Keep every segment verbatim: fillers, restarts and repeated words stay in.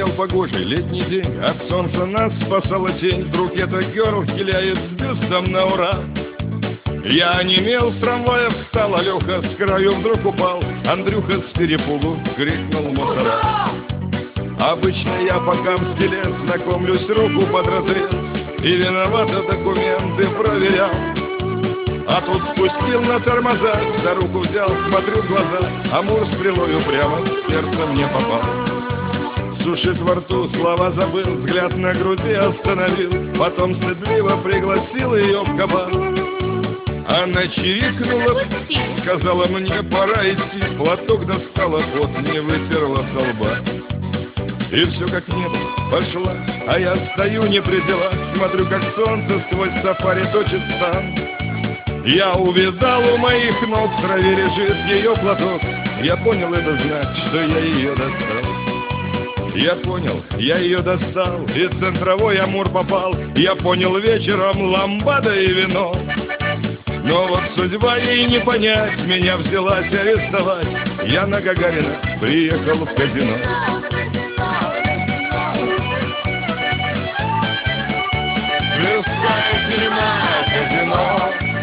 Стоял погожий летний день, от солнца нас спасала тень. Вдруг эта герл хиляет с бюстом на ура. Я онемел, с трамвая встал, а Леха с краю вдруг упал. Андрюха с перепугу крикнул мусора. Обычно я по камстиле знакомлюсь, руку под разрез, и виновато документы проверял. А тут спустил на тормоза, за руку взял, смотрю в глаза, Амур стрелою прямо в сердце мне попал. Сушит во рту, слова забыл, взгляд на груди остановил. Потом стыдливо пригласил ее в кабан. Она чирикнула, сказала мне пора идти. Платок достала, пот не вытерла со лба. И все как небо пошла, а я стою не при делах. Смотрю, как солнце сквозь сафари точит стан. Я увидал, у моих ног в траве лежит ее платок. Я понял, это знак, что я ее достал. Я понял, я ее достал, и центровой Амур попал. Я понял, вечером ламбада и вино. Но вот судьба ей не понять, меня взялась арестовать. Я на Гагарина приехал в казино. Тверская тюрьма, казино.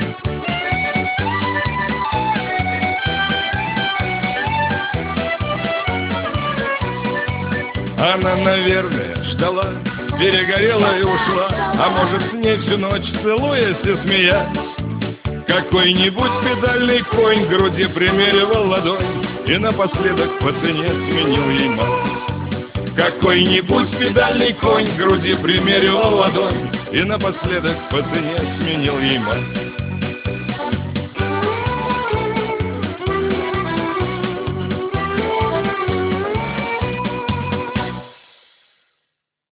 Она, наверное, ждала, перегорела и ушла. А может, с ней всю ночь целуясь и смеясь. Какой-нибудь педальный конь к груди примеривал ладонь и напоследок по цене сменил ей мать. Какой-нибудь педальный конь к груди примеривал ладонь и напоследок по цене сменил ей мать.